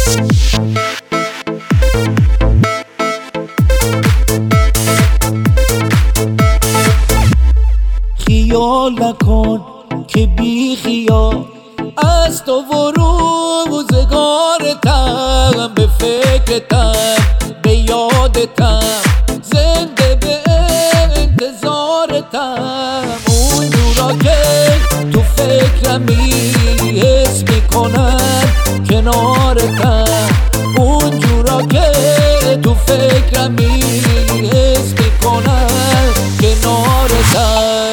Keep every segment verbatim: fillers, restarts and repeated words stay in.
خیال نکن که بی خیال از تو و روزگارتم، به فکرتم به یادتم، زنده به انتظارتم. اون جورا که تو فکرمی حس میکنم کنارتم، اون جورا که تو فکرمی حس میکنم کنارتم.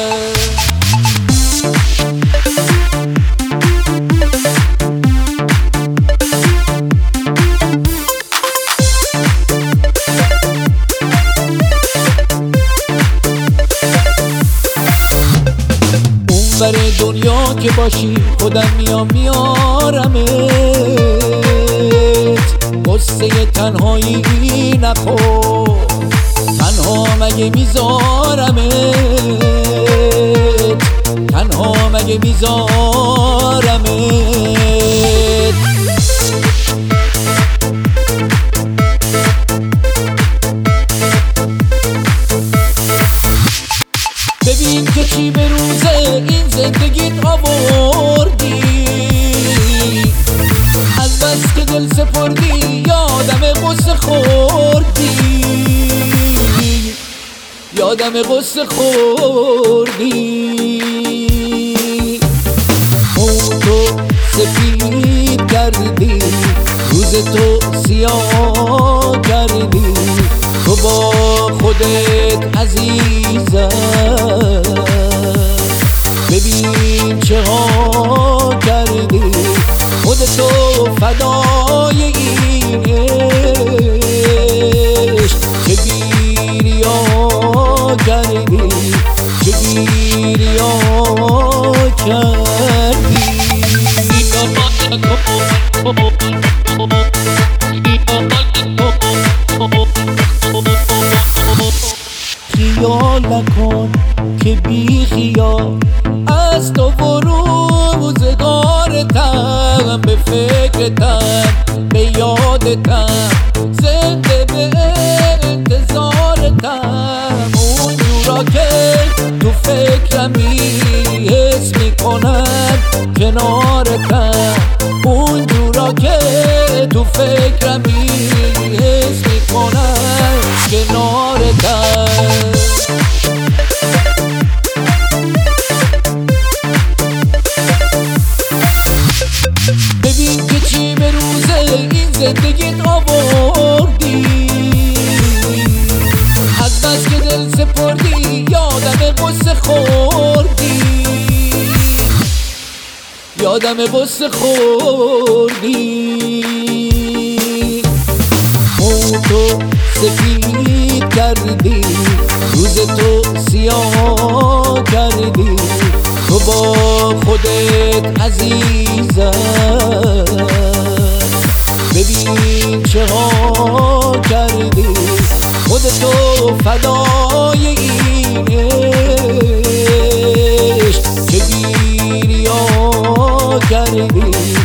برای دنیا که باشی خودم میام میارمت، قصه تنهایی نخور، تنها مگه میذارمت، تنها مگه میذارمت. ببین که چی به روزه این زندگیت آوردی، از بس که دل سپردی یادم قصه خوردی، یادم قصه خوردی. موتو سفید کردی، روز تو سیاه کردی، تو با خودت عزیزم. ببین چه ها کردی، خودتو فدای این عشق، چه گیریا کردی، چه گیریا کردی. خیال نکن که بی خیال از تو و روزگارتم، به فکرتم به یادتم، زنده به انتظارتم. اون جورا که تو فکرمی حس میکنم کنارتم، اون جورا که تو فکرمی حس میکنم کنارتم. ببین که چی به روزه این زندگیت آوردی، از بس که دل سپردی یادم قصه خوردی، یادم قصه خوردی. موتو سفید کردی، روز تو سیاه کردی، تو با خودت عزیزم. ببین چه ها کردی، خودتو فدای این عشق، چه گیریا کردی،